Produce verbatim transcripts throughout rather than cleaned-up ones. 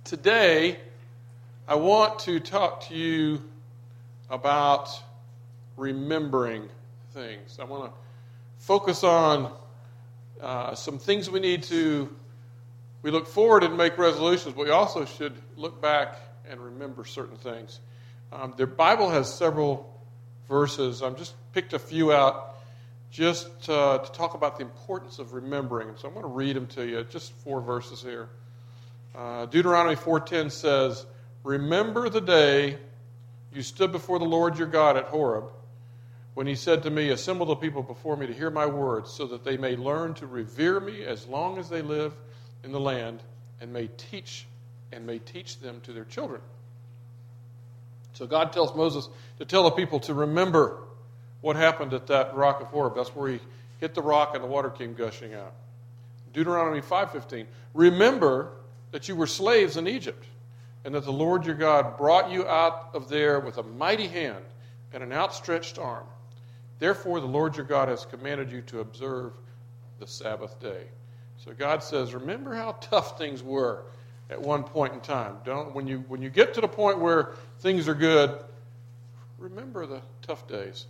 Today, I want to talk to you about remembering things. I want to focus on uh, some things we need to, we look forward and make resolutions, but we also should look back and remember certain things. Um, the Bible has several verses. I've just picked a few out just uh, to talk about the importance of remembering. So I'm going to read them to you, just four verses here. Uh, Deuteronomy four ten says, "Remember the day you stood before the Lord your God at Horeb, when he said to me, 'Assemble the people before me to hear my words, so that they may learn to revere me as long as they live in the land, and may teach and may teach them to their children.'" So God tells Moses to tell the people to remember what happened at that rock of Horeb. That's where he hit the rock and the water came gushing out. Deuteronomy five fifteen, "Remember that you were slaves in Egypt, and that the Lord your God brought you out of there with a mighty hand and an outstretched arm. Therefore the Lord your God has commanded you to observe the Sabbath day." So God says, remember how tough things were at one point in time. Don't when you when you get to the point where things are good, remember the tough days.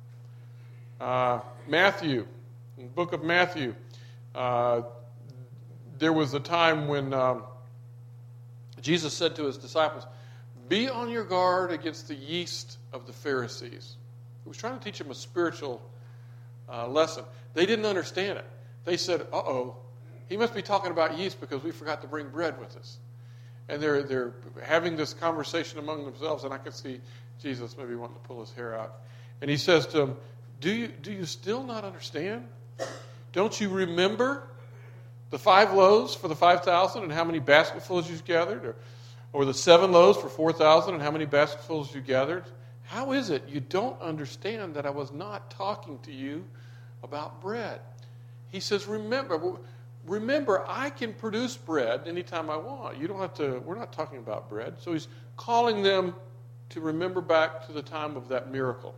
Uh, Matthew, in the book of Matthew, uh, there was a time when um, Jesus said to his disciples, "Be on your guard against the yeast of the Pharisees." He was trying to teach them a spiritual uh, lesson. They didn't understand it. They said, "Uh-oh, he must be talking about yeast because we forgot to bring bread with us." And they're they're having this conversation among themselves, and I could see Jesus maybe wanting to pull his hair out. And he says to them, "Do you do you still not understand? Don't you remember the five loaves for the five thousand and how many basketfuls you gathered? Or, or the seven loaves for four thousand and how many basketfuls you gathered? How is it you don't understand that I was not talking to you about bread?" He says, remember, remember, I can produce bread anytime I want. You don't have to, we're not talking about bread. So he's calling them to remember back to the time of that miracle.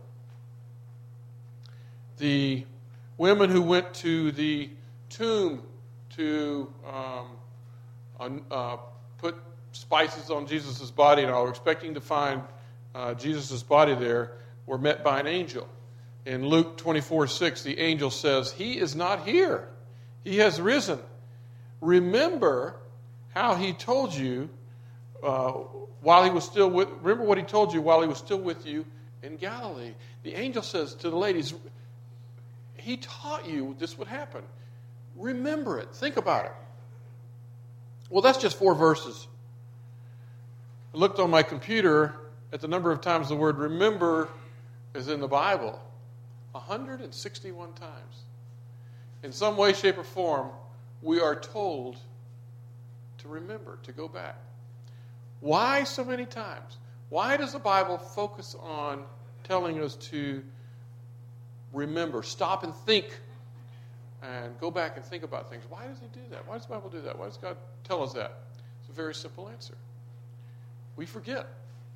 The women who went to the tomb to um, uh, put spices on Jesus' body and all, expecting to find uh, Jesus' body there, were met by an angel. In Luke twenty-four six, the angel says, "He is not here. He has risen. Remember how he told you uh, while he was still with, remember what he told you while he was still with you in Galilee." The angel says to the ladies, he taught you this would happen. Remember it. Think about it. Well, that's just four verses. I looked on my computer at the number of times the word remember is in the Bible. one hundred sixty-one times. In some way, shape, or form, we are told to remember, to go back. Why so many times? Why does the Bible focus on telling us to remember, stop and think, and go back and think about things? Why does he do that? Why does the Bible do that? Why does God tell us that? It's a very simple answer. We forget.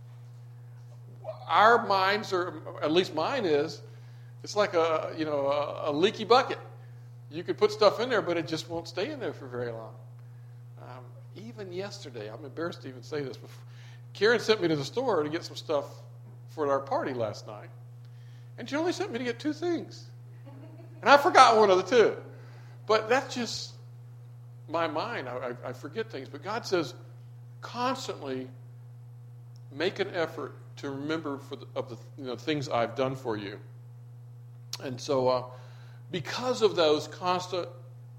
Our minds are, at least mine is, it's like a you know a, a leaky bucket. You could put stuff in there, but it just won't stay in there for very long. Um, even yesterday, I'm embarrassed to even say this, but Karen sent me to the store to get some stuff for our party last night, and she only sent me to get two things. And I forgot one of the two. But that's just my mind. I, I, I forget things. But God says, constantly make an effort to remember for the, of the you know, things I've done for you. And so uh, because of those constant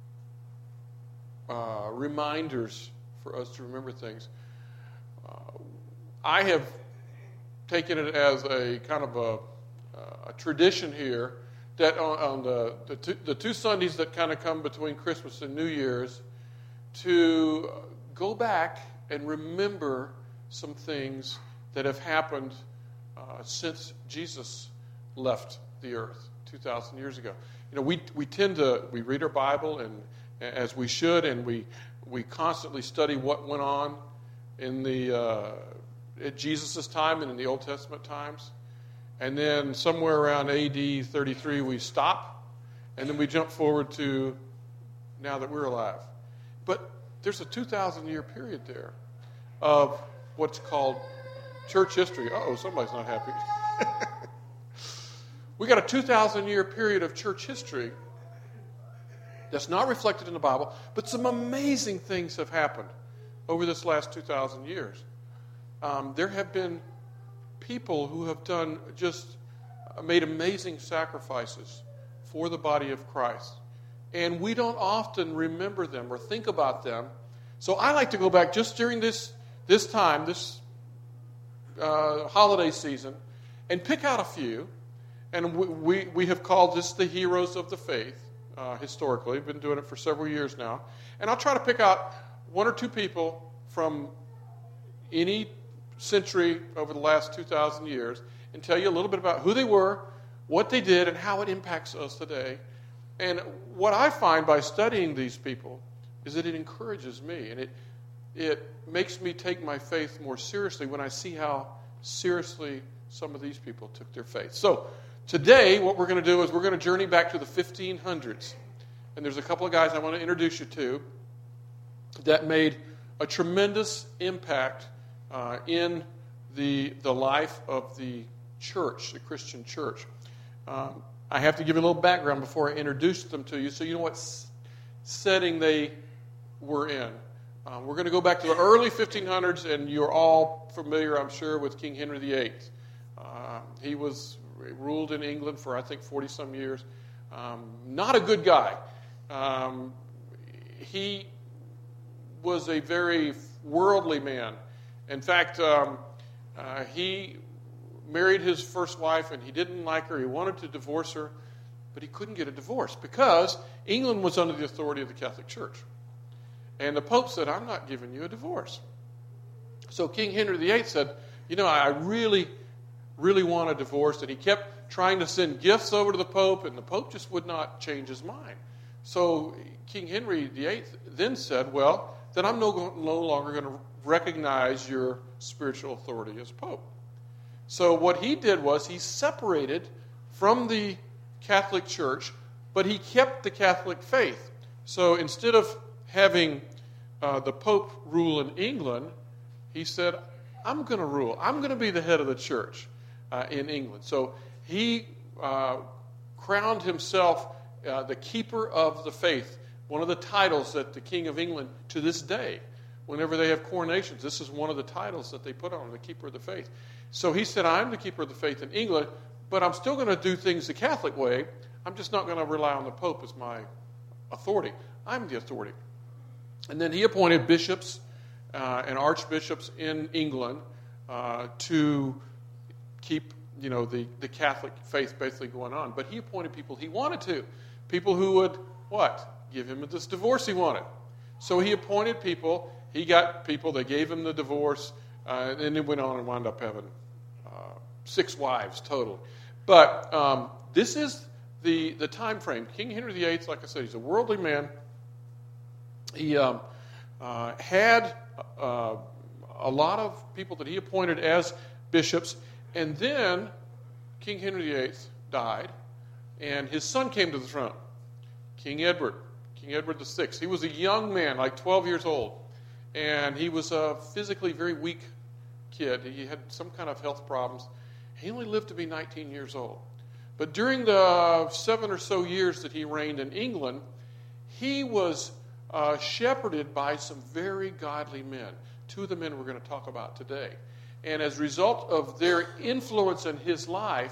uh, reminders for us to remember things, uh, I have taken it as a kind of a, a tradition here that on, on the, the, two, the two Sundays that kind of come between Christmas and New Year's, to go back and remember some things that have happened uh, since Jesus left the earth two thousand years ago. You know, we we tend to, we read our Bible, and as we should, and we we constantly study what went on in the uh, at Jesus' time and in the Old Testament times. And then somewhere around A D thirty-three, we stop, and then we jump forward to now that we're alive. But there's a two thousand year period there of what's called church history. Uh-oh, somebody's not happy. We got a two thousand year period of church history that's not reflected in the Bible, but some amazing things have happened over this last two thousand years. Um, there have been people who have done just made amazing sacrifices for the body of Christ. And we don't often remember them or think about them. So I like to go back just during this, this time, this uh, holiday season, and pick out a few. And we, we, we have called this the heroes of the faith, uh, historically. We've been doing it for several years now. And I'll try to pick out one or two people from any century over the last two thousand years and tell you a little bit about who they were, what they did, and how it impacts us today. And what I find by studying these people is that it encourages me, and it it makes me take my faith more seriously when I see how seriously some of these people took their faith. So today, what we're going to do is we're going to journey back to the fifteen hundreds. And there's a couple of guys I want to introduce you to that made a tremendous impact uh, in the, the life of the church, the Christian church. Um, I have to give you a little background before I introduce them to you so you know what s- setting they were in. Uh, we're going to go back to the early fifteen hundreds, and you're all familiar, I'm sure, with King Henry the Eighth. Uh, he was ruled in England for, I think, forty-some years. Um, not a good guy. Um, he was a very worldly man. In fact, um, uh, he married his first wife, and he didn't like her. He wanted to divorce her, but he couldn't get a divorce because England was under the authority of the Catholic Church. And the Pope said, I'm not giving you a divorce. So King Henry the Eighth said, you know, I really, really want a divorce. And he kept trying to send gifts over to the Pope, and the Pope just would not change his mind. So King Henry the Eighth then said, well, then I'm no, no longer going to recognize your spiritual authority as Pope. So what he did was he separated from the Catholic Church, but he kept the Catholic faith. So instead of having uh, the Pope rule in England, he said, I'm going to rule. I'm going to be the head of the church uh, in England. So he uh, crowned himself uh, the keeper of the faith, one of the titles that the King of England, to this day, whenever they have coronations, this is one of the titles that they put on him, the keeper of the faith. So he said, I'm the keeper of the faith in England, but I'm still going to do things the Catholic way. I'm just not going to rely on the Pope as my authority. I'm the authority. And then he appointed bishops uh, and archbishops in England uh, to keep, you know, the, the Catholic faith basically going on. But he appointed people he wanted to. People who would, what? Give him this divorce he wanted. So he appointed people. He got people. They gave him the divorce. Uh, and then he went on and wound up having uh, six wives total. But um, this is the, the time frame. King Henry the Eighth, like I said, he's a worldly man. He um, uh, had uh, a lot of people that he appointed as bishops. And then King Henry the Eighth died, and his son came to the throne, King Edward, King Edward the Sixth. He was a young man, like twelve years old, and he was a physically very weak kid. He had some kind of health problems. He only lived to be nineteen years old. But during the seven or so years that he reigned in England, he was uh, shepherded by some very godly men. Two of the men we're going to talk about today. And as a result of their influence in his life,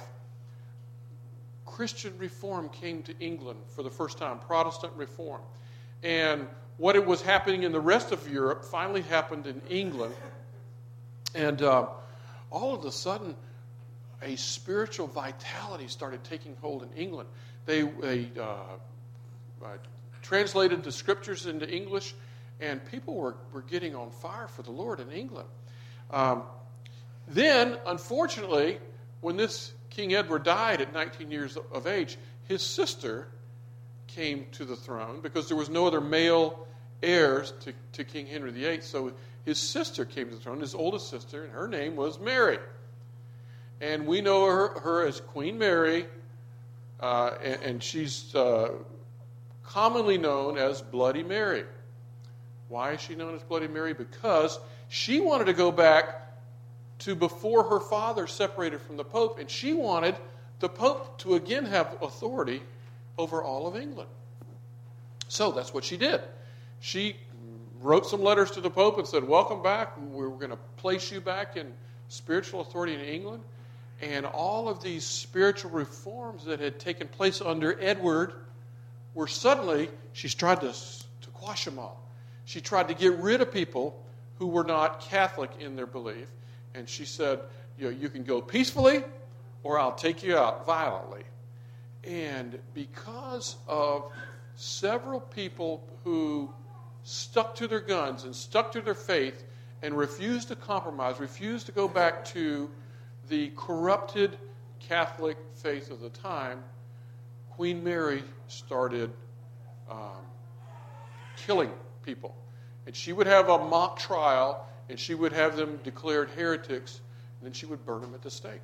Christian reform came to England for the first time, Protestant reform. And what it was happening in the rest of Europe finally happened in England. And uh, all of a sudden, a spiritual vitality started taking hold in England. They, they uh, uh, translated the scriptures into English, and people were, were getting on fire for the Lord in England. Um, then, unfortunately, when this King Edward died at nineteen years of age, his sister came to the throne because there was no other male heirs to, to King Henry the Eighth. So his sister came to the throne, his oldest sister, and her name was Mary. And we know her, her as Queen Mary, uh, and, and she's uh, commonly known as Bloody Mary. Why is she known as Bloody Mary? Because She wanted to go back to before her father separated from the Pope, and she wanted the Pope to again have authority over all of England. So that's what she did. She wrote some letters to the Pope and said, welcome back. We're going to place you back in spiritual authority in England. And all of these spiritual reforms that had taken place under Edward were suddenly, she's tried to, to quash them all. She tried to get rid of people who were not Catholic in their belief. And she said, you know, you can go peacefully or I'll take you out violently. And because of several people who stuck to their guns and stuck to their faith and refused to compromise, refused to go back to the corrupted Catholic faith of the time, Queen Mary started um, killing people. And she would have a mock trial, and she would have them declared heretics, and then she would burn them at the stake.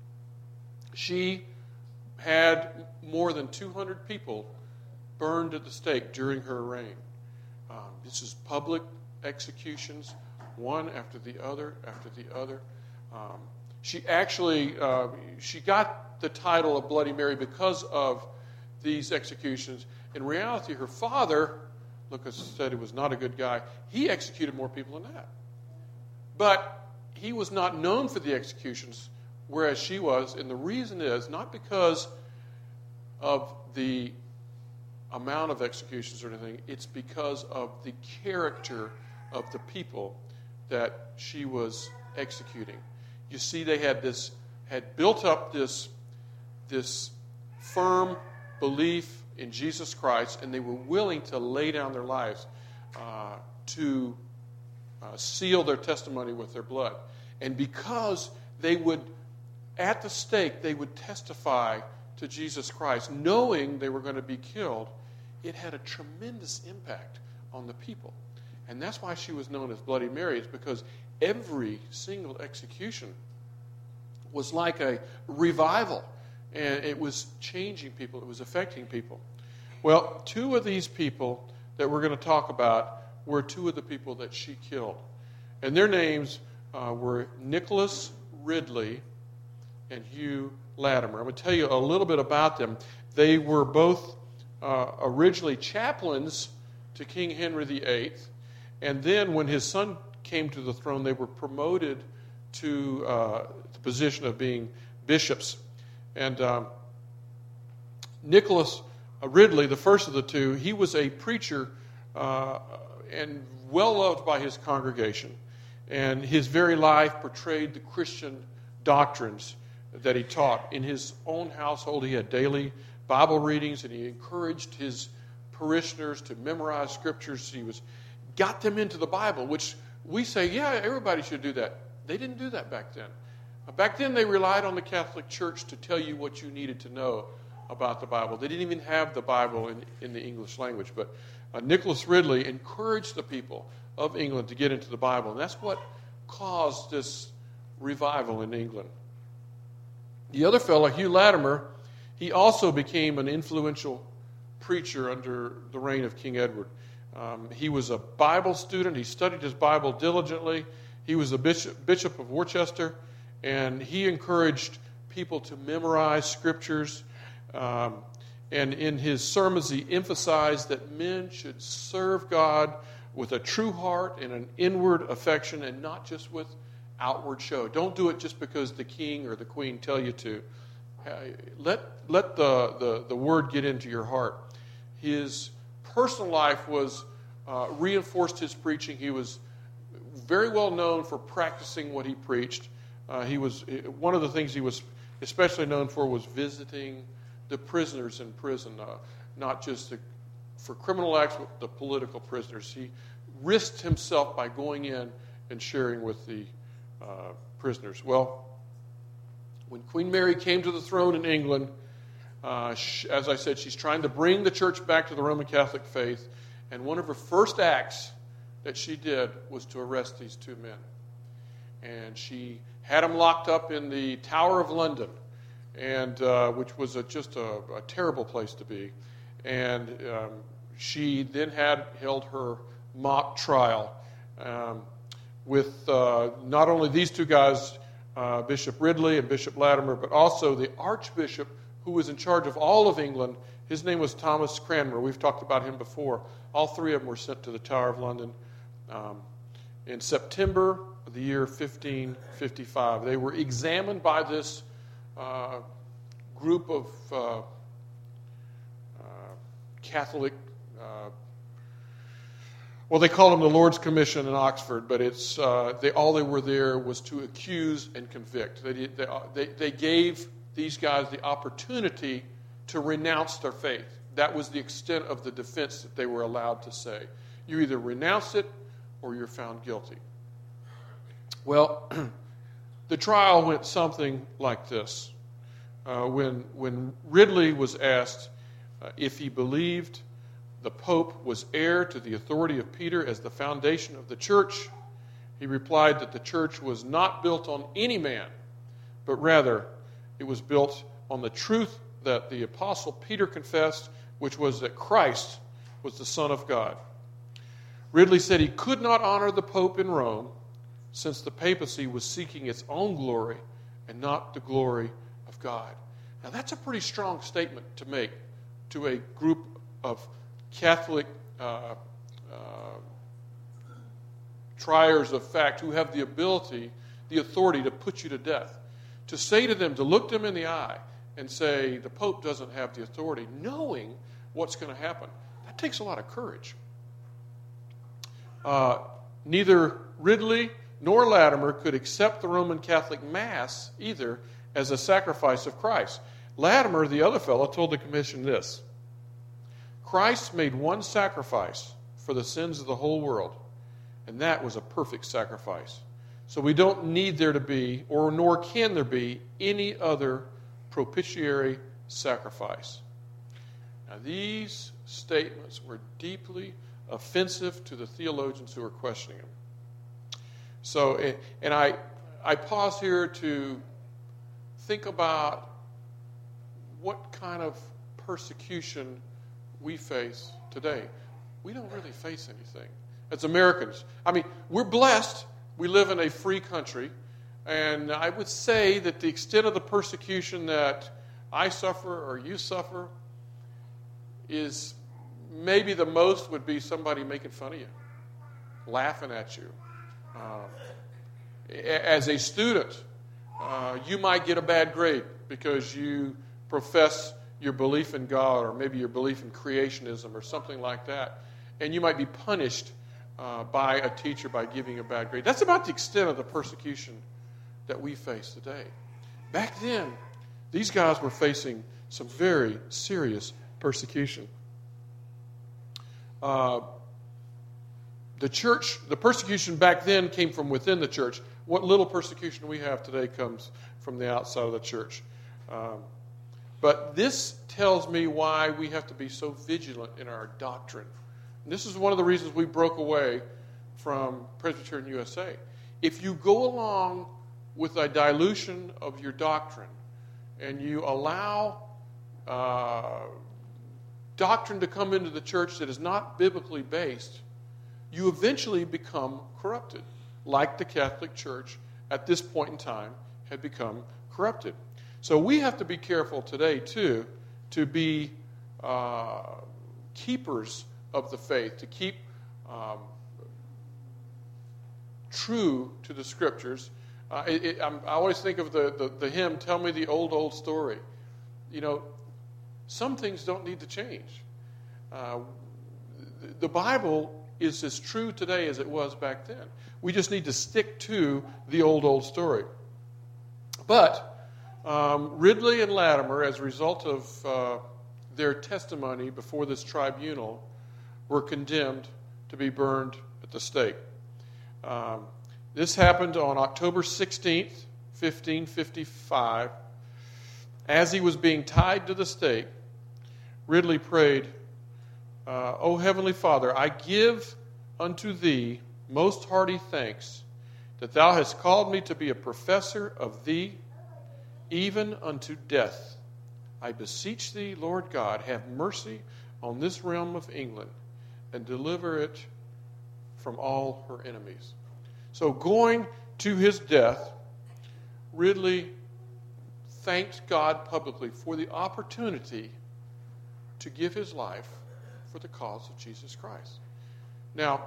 She had more than two hundred people burned at the stake during her reign. Um, this is public executions, one after the other, after the other. Um, she actually, uh, she got the title of Bloody Mary because of these executions. In reality, her father, Lucas said he was not a good guy, he executed more people than that. But he was not known for the executions, whereas she was. And the reason is not because of the amount of executions or anything, it's because of the character of the people that she was executing. You see, they had this had built up this, this firm belief in Jesus Christ, and they were willing to lay down their lives uh, to uh, seal their testimony with their blood. And because they would, at the stake, they would testify to Jesus Christ, knowing they were going to be killed, it had a tremendous impact on the people. And that's why she was known as Bloody Mary, is because every single execution was like a revival. And it was changing people. It was affecting people. Well, two of these people that we're going to talk about were two of the people that she killed. And their names uh, were Nicholas Ridley and Hugh Latimer. I'm going to tell you a little bit about them. They were both uh, originally chaplains to King Henry the Eighth. And then when his son came to the throne, they were promoted to uh, the position of being bishops. And um, Nicholas Ridley, the first of the two, he was a preacher uh, and well-loved by his congregation. And his very life portrayed the Christian doctrines that he taught. In his own household, he had daily Bible readings, and he encouraged his parishioners to memorize scriptures. He was got them into the Bible, which we say, yeah, everybody should do that. They didn't do that back then. Back then, they relied on the Catholic Church to tell you what you needed to know about the Bible. They didn't even have the Bible in, in the English language. But uh, Nicholas Ridley encouraged the people of England to get into the Bible. And that's what caused this revival in England. The other fellow, Hugh Latimer, he also became an influential preacher under the reign of King Edward. Um, he was a Bible student. He studied his Bible diligently. He was a bishop, bishop of Worcester. And he encouraged people to memorize scriptures. Um, and in his sermons, he emphasized that men should serve God with a true heart and an inward affection, and not just with outward show. Don't do it just because the king or the queen tell you to. Let, let the, the, the word get into your heart. His personal life was uh, reinforced his preaching. He was very well known for practicing what he preached. Uh, he was one of the things he was especially known for was visiting the prisoners in prison, uh, not just the, for criminal acts, but the political prisoners. He risked himself by going in and sharing with the uh, prisoners. Well, when Queen Mary came to the throne in England, uh, she, as I said, she's trying to bring the church back to the Roman Catholic faith, and one of her first acts that she did was to arrest these two men. And she had them locked up in the Tower of London, and uh, which was a, just a, a terrible place to be. And um, she then had held her mock trial. Um, with uh, not only these two guys, uh, Bishop Ridley and Bishop Latimer, but also the Archbishop who was in charge of all of England. His name was Thomas Cranmer. We've talked about him before. All three of them were sent to the Tower of London um, in September of the year fifteen fifty-five. They were examined by this uh, group of uh, uh, Catholic, uh, well, they called them the Lord's Commission in Oxford, but it's uh, they all they were there was to accuse and convict. They, did, they, they, they gave these guys the opportunity to renounce their faith. That was the extent of the defense that they were allowed to say. You either renounce it or you're found guilty. Well, the trial went something like this. Uh, when, when Ridley was asked uh, if he believed the Pope was heir to the authority of Peter as the foundation of the church, he replied that the church was not built on any man, but rather it was built on the truth that the Apostle Peter confessed, which was that Christ was the Son of God. Ridley said he could not honor the Pope in Rome since the papacy was seeking its own glory and not the glory of God. Now that's a pretty strong statement to make to a group of Catholic uh, uh, triers of fact who have the ability, the authority to put you to death. To say to them, to look them in the eye and say the Pope doesn't have the authority, knowing what's going to happen, that takes a lot of courage. Uh, neither Ridley nor Latimer could accept the Roman Catholic Mass either as a sacrifice of Christ. Latimer, the other fellow, told the commission this: Christ made one sacrifice for the sins of the whole world, and that was a perfect sacrifice. So we don't need there to be, or nor can there be, any other propitiatory sacrifice. Now these statements were deeply offensive to the theologians who were questioning him. So, and I, I pause here to think about what kind of persecution we face today. We don't really face anything as Americans. I mean, we're blessed. We live in a free country. And I would say that the extent of the persecution that I suffer or you suffer is maybe the most would be somebody making fun of you, laughing at you. Uh, as a student, uh, you might get a bad grade because you profess your belief in God or maybe your belief in creationism or something like that. And you might be punished uh, by a teacher by giving a bad grade. That's about the extent of the persecution that we face today. Back then, these guys were facing some very serious persecution. Uh, the church, the persecution back then came from within the church. What little persecution we have today comes from the outside of the church. Um, but this tells me why we have to be so vigilant in our doctrine. And this is one of the reasons we broke away from Presbyterian U S A. If you go along with a dilution of your doctrine and you allow uh, doctrine to come into the church that is not biblically based, you eventually become corrupted, like the Catholic Church at this point in time had become corrupted. So we have to be careful today, too, to be uh, keepers of the faith, to keep um, true to the Scriptures. Uh, it, it, I always think of the, the, the hymn, Tell Me the Old, Old Story. You know, some things don't need to change. Uh, the Bible is as true today as it was back then. We just need to stick to the old, old story. But um, Ridley and Latimer, as a result of uh, their testimony before this tribunal, were condemned to be burned at the stake. Um, this happened on October sixteenth, fifteen fifty-five. As he was being tied to the stake, Ridley prayed, uh, O Heavenly Father, I give unto Thee most hearty thanks that Thou hast called me to be a professor of Thee, even unto death. I beseech Thee, Lord God, have mercy on this realm of England and deliver it from all her enemies. So going to his death, Ridley thanked God publicly for the opportunity to give his life for the cause of Jesus Christ. Now,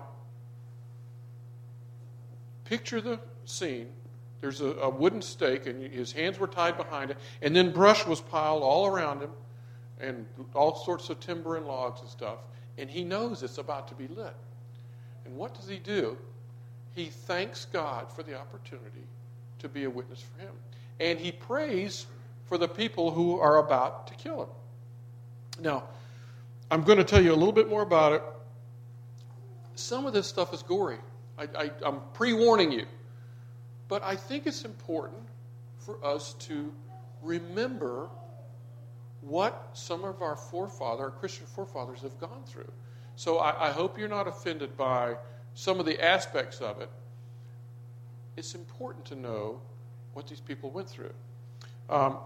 picture the scene. There's a, a wooden stake, and his hands were tied behind it, and then brush was piled all around him, and all sorts of timber and logs and stuff, and he knows it's about to be lit. And what does he do? He thanks God for the opportunity to be a witness for him. And he prays for the people who are about to kill him. Now, I'm going to tell you a little bit more about it. Some of this stuff is gory. I, I, I'm pre-warning you. But I think it's important for us to remember what some of our forefathers, our Christian forefathers, have gone through. So I, I hope you're not offended by some of the aspects of it. It's important to know what these people went through. Um,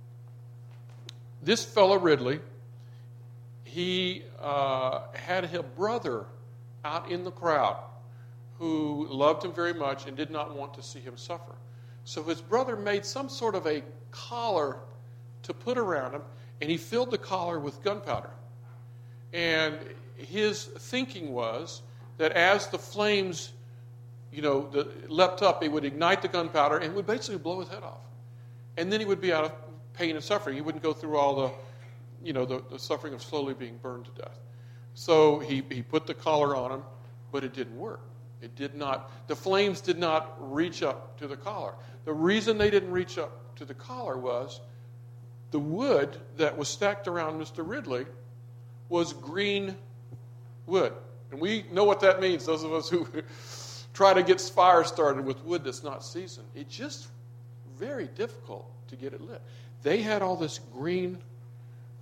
this fellow Ridley, he uh, had a brother out in the crowd who loved him very much and did not want to see him suffer. So his brother made some sort of a collar to put around him, and he filled the collar with gunpowder. And his thinking was that as the flames, you know, the, leapt up, it would ignite the gunpowder and would basically blow his head off. And then he would be out of pain and suffering. He wouldn't go through all the, you know, the, the suffering of slowly being burned to death. So he, he put the collar on him, but it didn't work. It did not, the flames did not reach up to the collar. The reason they didn't reach up to the collar was the wood that was stacked around Mister Ridley was green wood. And we know what that means, those of us who try to get fire started with wood that's not seasoned. It's just very difficult to get it lit. They had all this green uh,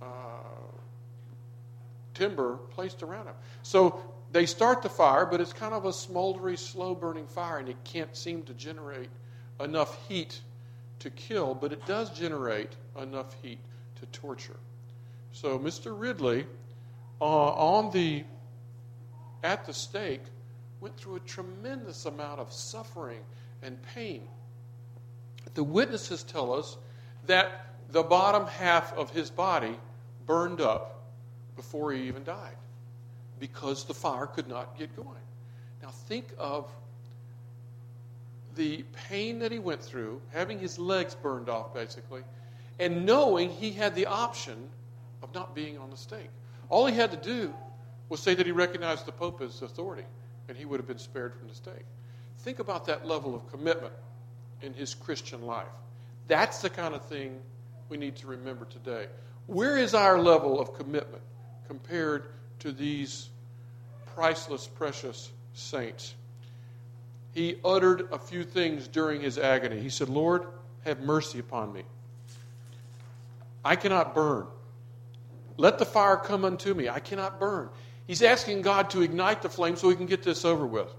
timber placed around them. So they start the fire, but it's kind of a smoldery, slow-burning fire, and it can't seem to generate enough heat to kill, but it does generate enough heat to torture. So Mister Ridley, uh, on the at the stake, went through a tremendous amount of suffering and pain. The witnesses tell us that the bottom half of his body burned up before he even died, because the fire could not get going. Now think of the pain that he went through, having his legs burned off basically, and knowing he had the option of not being on the stake. All he had to do was say that he recognized the Pope as authority, and he would have been spared from the stake. Think about that level of commitment in his Christian life. That's the kind of thing we need to remember today. Where is our level of commitment compared to these priceless, precious saints? He uttered a few things during his agony. He said, "Lord, have mercy upon me. I cannot burn. Let the fire come unto me. I cannot burn." He's asking God to ignite the flame so he can get this over with.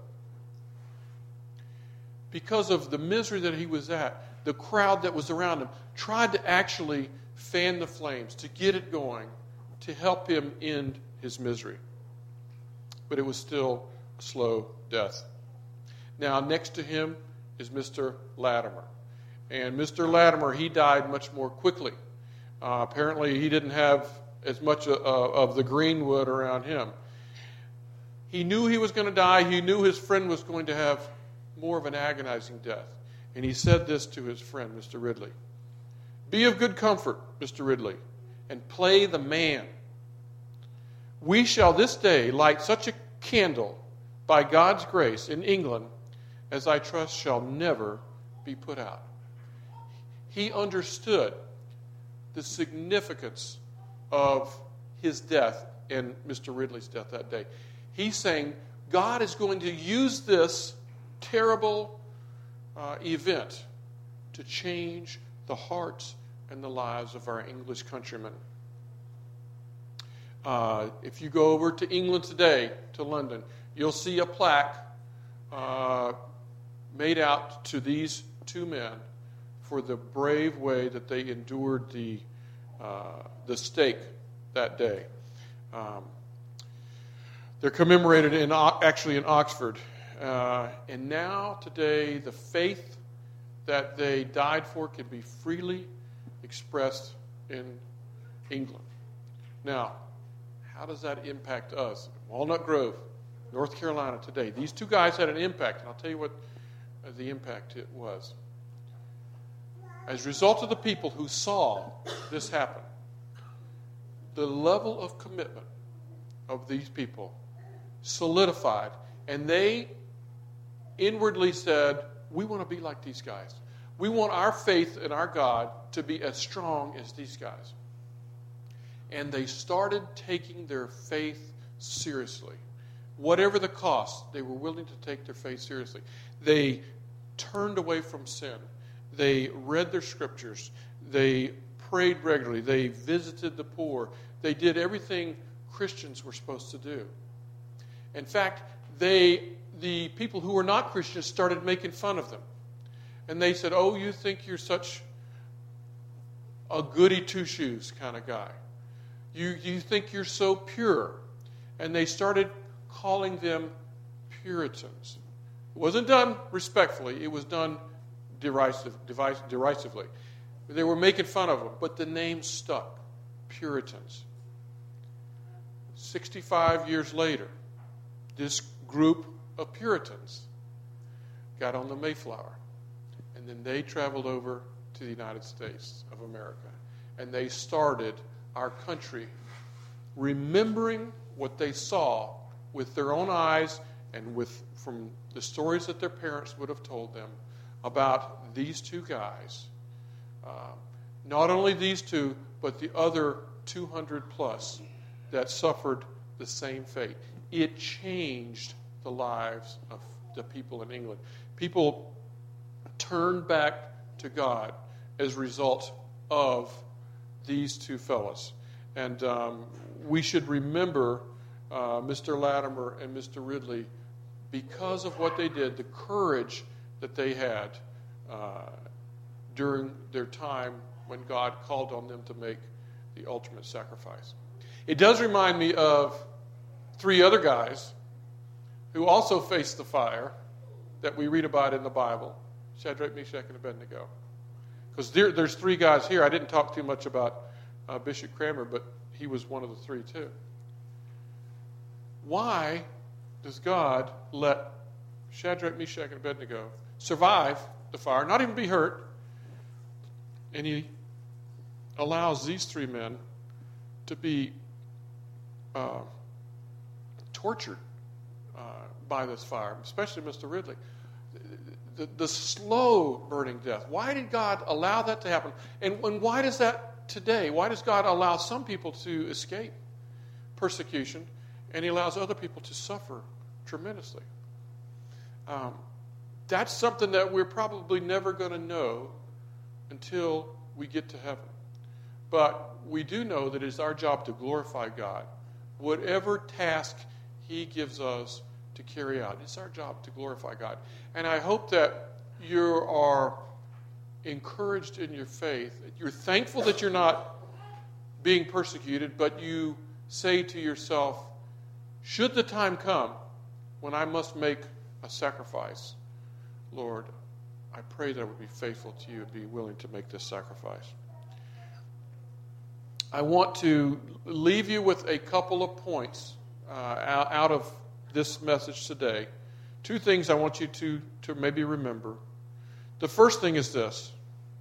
Because of the misery that he was at, the crowd that was around him tried to actually fan the flames, to get it going, to help him end his misery. But it was still a slow death. Now, next to him is Mister Latimer. And Mister Latimer, he died much more quickly. Uh, apparently, he didn't have as much uh, of the green wood around him. He knew he was going to die. He knew his friend was going to have more of an agonizing death. And he said this to his friend, Mister Ridley. "Be of good comfort, Mister Ridley, and play the man. We shall this day light such a candle by God's grace in England as I trust shall never be put out." He understood the significance of his death and Mister Ridley's death that day. He's saying God is going to use this terrible uh, event to change the hearts and the lives of our English countrymen. Uh, if you go over to England today, to London, you'll see a plaque uh, made out to these two men for the brave way that they endured the uh, the stake that day. Um, they're commemorated in actually in Oxford, Uh, and now, today, the faith that they died for can be freely expressed in England. Now, how does that impact us? Walnut Grove, North Carolina today. These two guys had an impact, and I'll tell you what the impact it was. As a result of the people who saw this happen, the level of commitment of these people solidified, and they inwardly said, we want to be like these guys. We want our faith in our God to be as strong as these guys. And they started taking their faith seriously. Whatever the cost, they were willing to take their faith seriously. They turned away from sin. They read their scriptures. They prayed regularly. They visited the poor. They did everything Christians were supposed to do. In fact, they, the people who were not Christians started making fun of them. And they said, oh, you think you're such a goody two-shoes kind of guy. You, you think you're so pure. And they started calling them Puritans. It wasn't done respectfully. It was done derisive, derisively. They were making fun of them, but the name stuck. Puritans. sixty-five years later, this group of Puritans got on the Mayflower. And then they traveled over to the United States of America. And they started our country remembering what they saw with their own eyes and with from the stories that their parents would have told them about these two guys. Uh, not only these two, but the other two hundred plus that suffered the same fate. It changed the lives of the people in England. People turned back to God as a result of these two fellas. And um, we should remember uh, Mister Latimer and Mister Ridley because of what they did, the courage that they had uh, during their time when God called on them to make the ultimate sacrifice. It does remind me of three other guys who also faced the fire that we read about in the Bible. Shadrach, Meshach, and Abednego. Because there, there's three guys here. I didn't talk too much about uh, Bishop Kramer, but he was one of the three too. Why does God let Shadrach, Meshach, and Abednego survive the fire, not even be hurt, and he allows these three men to be uh, tortured uh, by this fire, especially Mister Ridley? The, the slow burning death. Why did God allow that to happen? And, and why does that today? Why does God allow some people to escape persecution and he allows other people to suffer tremendously? Um, that's something that we're probably never going to know until we get to heaven. But we do know that it's our job to glorify God. Whatever task he gives us to carry out, it's our job to glorify God. And I hope that you are encouraged in your faith. You're thankful that you're not being persecuted, but you say to yourself, should the time come when I must make a sacrifice, Lord, I pray that I would be faithful to you and be willing to make this sacrifice. I want to leave you with a couple of points uh, out of this message today. Two things I want you to, to maybe remember. The first thing is this.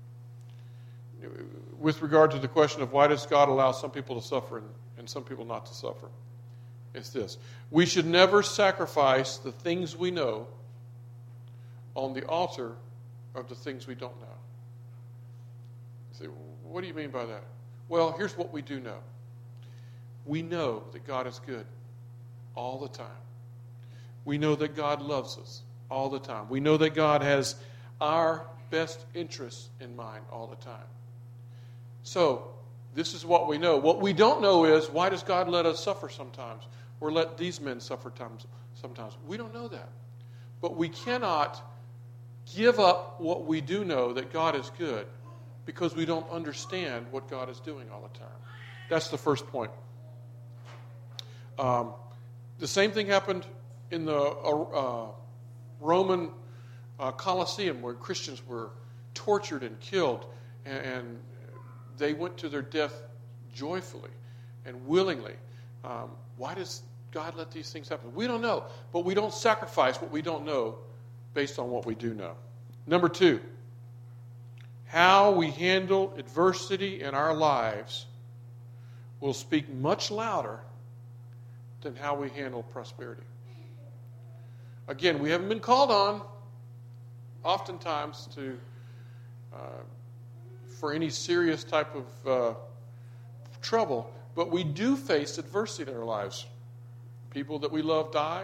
With regard to the question of why does God allow some people to suffer and, and some people not to suffer. It's this. We should never sacrifice the things we know on the altar of the things we don't know. You say, what do you mean by that? Well, here's what we do know. We know that God is good all the time. We know that God loves us all the time. We know that God has our best interests in mind all the time. So, this is what we know. What we don't know is, why does God let us suffer sometimes? Or let these men suffer times, sometimes? We don't know that. But we cannot give up what we do know, that God is good, because we don't understand what God is doing all the time. That's the first point. Um, the same thing happened in the uh, Roman uh, Colosseum where Christians were tortured and killed, and, and they went to their death joyfully and willingly. Um, why does God let these things happen? We don't know, but we don't sacrifice what we don't know based on what we do know. Number two, how we handle adversity in our lives will speak much louder than how we handle prosperity. Again, we haven't been called on oftentimes to uh, for any serious type of uh, trouble, but we do face adversity in our lives. People that we love die.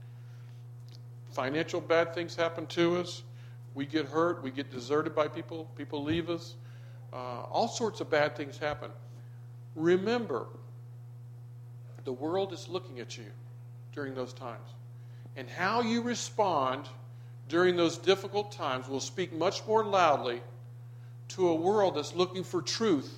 Financial bad things happen to us. We get hurt. We get deserted by people. People leave us. Uh, all sorts of bad things happen. Remember, the world is looking at you during those times. And how you respond during those difficult times will speak much more loudly to a world that's looking for truth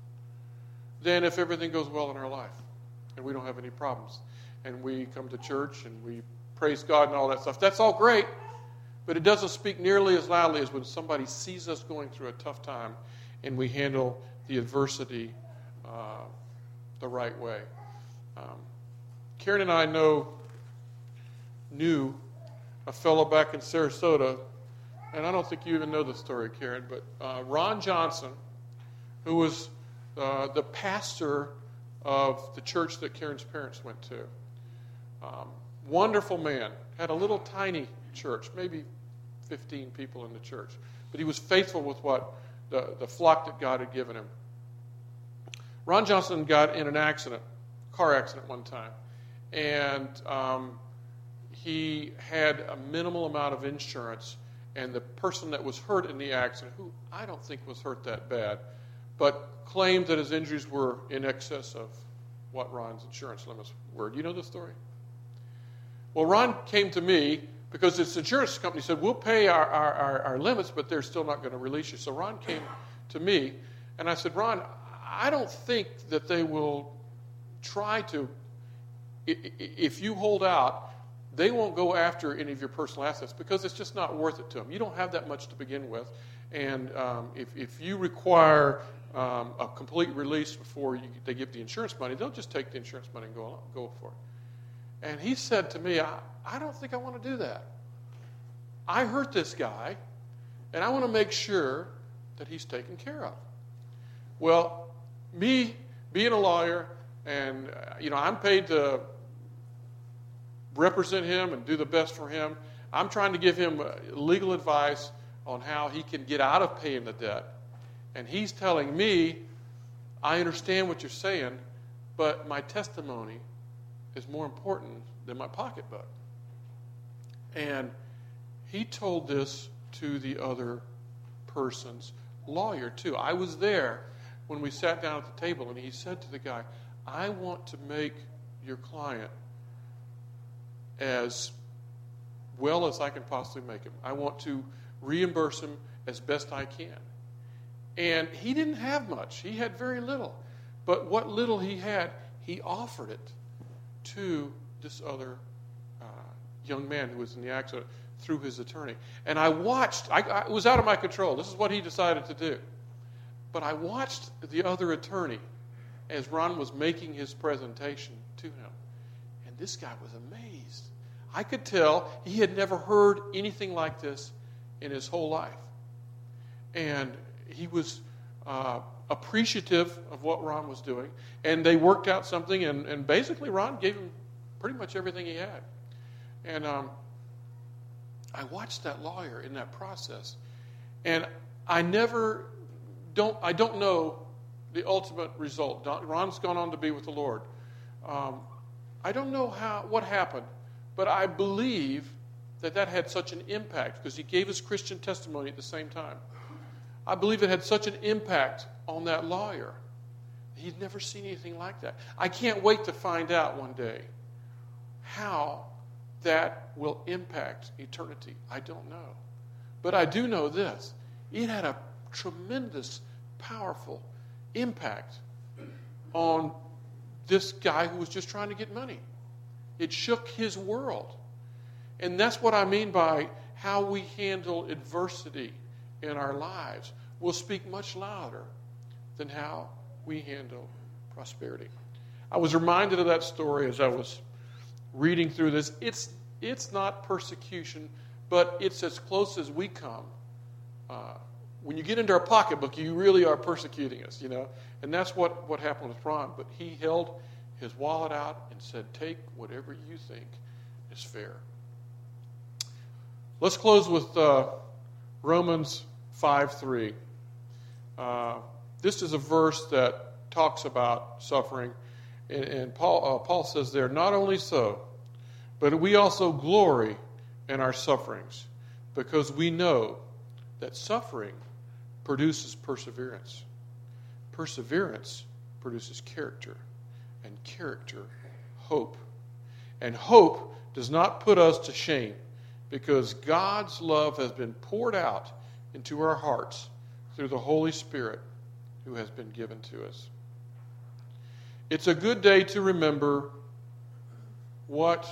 than if everything goes well in our life and we don't have any problems. And we come to church and we praise God and all that stuff. That's all great, but it doesn't speak nearly as loudly as when somebody sees us going through a tough time and we handle the adversity uh, the right way. Um, Karen and I know, knew a fellow back in Sarasota, and I don't think you even know the story, Karen, but uh, Ron Johnson, who was uh, the pastor of the church that Karen's parents went to. Um, wonderful man. Had a little tiny church, maybe fifteen people in the church. But he was faithful with what the, the flock that God had given him. Ron Johnson got in an accident, car accident one time. And um, he had a minimal amount of insurance. And the person that was hurt in the accident, who I don't think was hurt that bad, but claimed that his injuries were in excess of what Ron's insurance limits were. Do you know the story? Well, Ron came to me because this insurance company said, we'll pay our, our, our, our limits, but they're still not going to release you. So Ron came to me, and I said, Ron, I don't think that they will try to, if you hold out, they won't go after any of your personal assets because it's just not worth it to them. You don't have that much to begin with. And um, if, if you require um, a complete release before you, they give the insurance money, they'll just take the insurance money and go, go for it. And he said to me, I, I don't think I want to do that. I hurt this guy, and I want to make sure that he's taken care of. Well, me being a lawyer, and uh, you know, I'm paid to represent him and do the best for him. I'm trying to give him uh, legal advice on how he can get out of paying the debt. And he's telling me, I understand what you're saying, but my testimony is more important than my pocketbook. And he told this to the other person's lawyer, too. I was there when we sat down at the table, and he said to the guy, I want to make your client as well as I can possibly make him. I want to reimburse him as best I can. And he didn't have much. He had very little. But what little he had, he offered it to this other uh, young man who was in the accident through his attorney. And I watched, I, I, it was out of my control. This is what he decided to do. But I watched the other attorney as Ron was making his presentation to him. And this guy was amazed. I could tell he had never heard anything like this in his whole life. And he was uh, appreciative of what Ron was doing. And they worked out something, and, and basically Ron gave him pretty much everything he had. And um, I watched that lawyer in that process. And I never, don't, I don't know the ultimate result. Ron's gone on to be with the Lord. Um, I don't know how what happened, but I believe that that had such an impact because he gave his Christian testimony at the same time. I believe it had such an impact on that lawyer. He'd never seen anything like that. I can't wait to find out one day how that will impact eternity. I don't know. But I do know this. It had a tremendous, powerful impact on this guy who was just trying to get money. It shook his world. And that's what I mean by how we handle adversity in our lives will speak much louder than how we handle prosperity. I was reminded of that story as I was reading through this. It's, it's not persecution, but it's as close as we come. Uh, when you get into our pocketbook, you really are persecuting us, you know. And that's what, what happened with Ron. But he held his wallet out and said, take whatever you think is fair. Let's close with uh, Romans five three. Uh, this is a verse that talks about suffering. And, and Paul, uh, Paul says there, not only so, but we also glory in our sufferings, because we know that suffering produces perseverance. Perseverance produces character, and character, hope. And hope does not put us to shame, because God's love has been poured out into our hearts through the Holy Spirit who has been given to us. It's a good day to remember what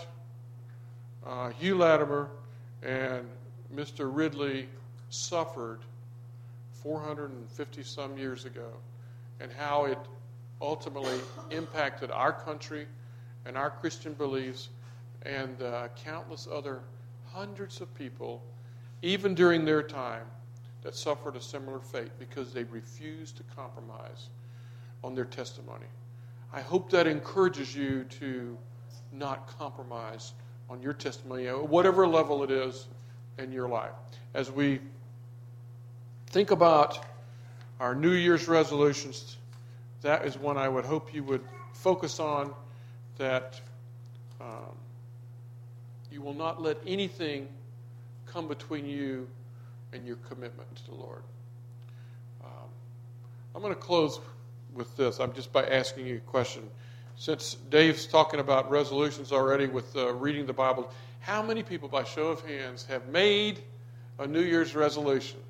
uh, Hugh Latimer and Mister Ridley suffered four hundred fifty some years ago, and how it ultimately impacted our country and our Christian beliefs and uh, countless other hundreds of people, even during their time, that suffered a similar fate because they refused to compromise on their testimony. I hope that encourages you to not compromise on your testimony, at whatever level it is in your life. As we think about our New Year's resolutions, that is one I would hope you would focus on, that um, you will not let anything come between you and your commitment to the Lord. Um, I'm going to close with this. I'm just by asking you a question. Since Dave's talking about resolutions already with uh, reading the Bible, how many people, by show of hands, have made a New Year's resolution?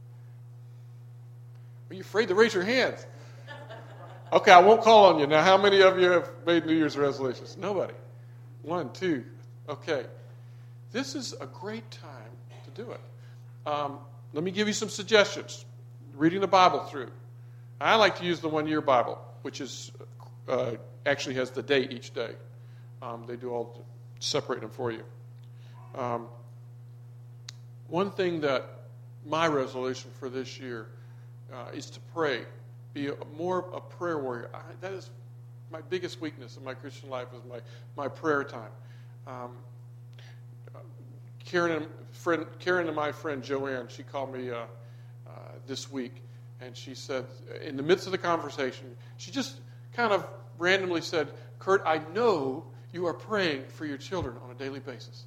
Are you afraid to raise your hands? Okay, I won't call on you. Now, how many of you have made New Year's resolutions? Nobody. One, two. Okay. This is a great time to do it. Um, let me give you some suggestions. Reading the Bible through. I like to use the one-year Bible, which is uh, actually has the date each day. Um, they do all the, separate them for you. Um, one thing that my resolution for this year uh, is to pray. Be a, more a prayer warrior. I, that is my biggest weakness in my Christian life, is my, my prayer time. Um, Karen, and friend, Karen and my friend Joanne, she called me uh, uh, this week, and she said, in the midst of the conversation, she just kind of randomly said, Kurt, I know you are praying for your children on a daily basis.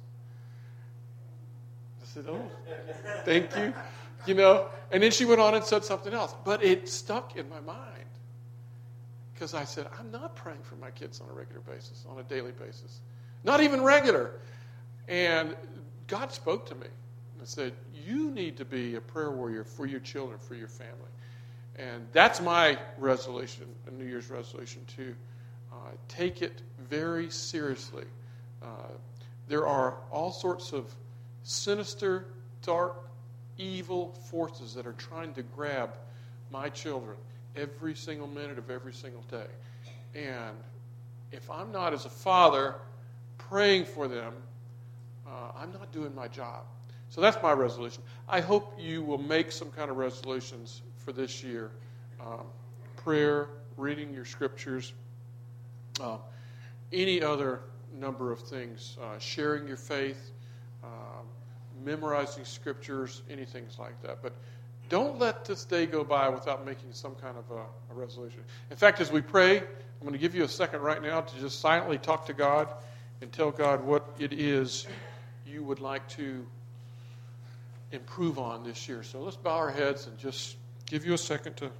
I said, oh, thank you. You know, and then she went on and said something else. But it stuck in my mind. Because I said, I'm not praying for my kids on a regular basis, on a daily basis. Not even regular. And God spoke to me and said, you need to be a prayer warrior for your children, for your family. And that's my resolution, a New Year's resolution, to uh, take it very seriously. Uh, there are all sorts of sinister, dark, evil forces that are trying to grab my children every single minute of every single day. And if I'm not, as a father, praying for them, uh, I'm not doing my job. So that's my resolution. I hope you will make some kind of resolutions for this year. Um, prayer, reading your scriptures, uh, any other number of things, uh, sharing your faith, uh, memorizing scriptures, anything like that. But don't let this day go by without making some kind of a, a resolution. In fact, as we pray, I'm going to give you a second right now to just silently talk to God and tell God what it is you would like to improve on this year. So let's bow our heads and just give you a second to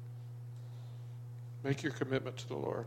make your commitment to the Lord.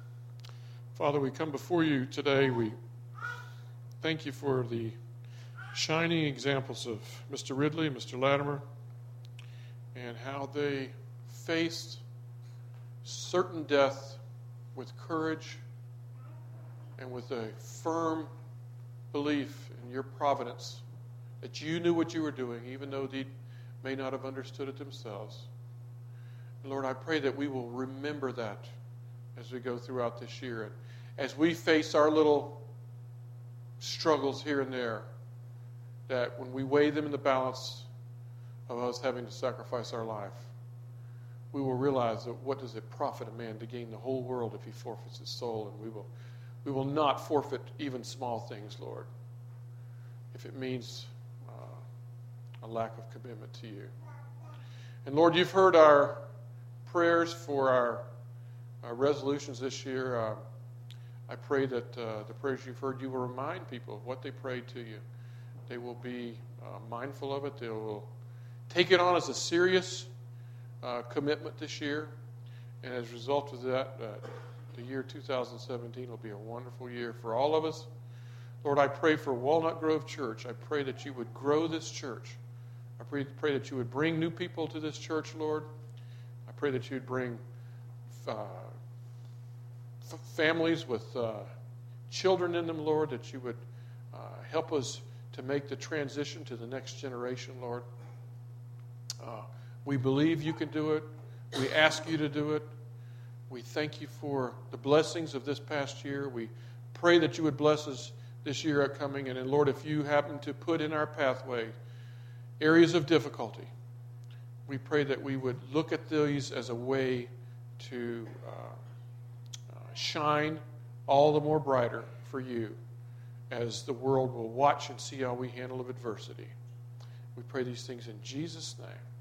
Father, we come before you today. We thank you for the shining examples of Mister Ridley, Mister Latimer, and how they faced certain death with courage and with a firm belief in your providence, that you knew what you were doing, even though they may not have understood it themselves. And Lord, I pray that we will remember that as we go throughout this year. And as we face our little struggles here and there, that when we weigh them in the balance of us having to sacrifice our life, we will realize that what does it profit a man to gain the whole world if he forfeits his soul? And we will, we will not forfeit even small things, Lord, if it means uh, a lack of commitment to you. And Lord, you've heard our prayers for our, our resolutions this year. Uh, I pray that uh, the prayers you've heard, you will remind people of what they prayed to you. They will be uh, mindful of it. They will take it on as a serious uh, commitment this year. And as a result of that, uh, the year two thousand seventeen will be a wonderful year for all of us. Lord, I pray for Walnut Grove Church. I pray that you would grow this church. I pray, pray that you would bring new people to this church, Lord. I pray that you would bring uh, f- families with uh, children in them, Lord, that you would uh, help us to make the transition to the next generation, Lord. Uh, we believe you can do it. We ask you to do it. We thank you for the blessings of this past year. We pray that you would bless us this year upcoming. And, and Lord, if you happen to put in our pathway areas of difficulty, we pray that we would look at these as a way to uh, uh, shine all the more brighter for you, as the world will watch and see how we handle of adversity. We pray these things in Jesus' name.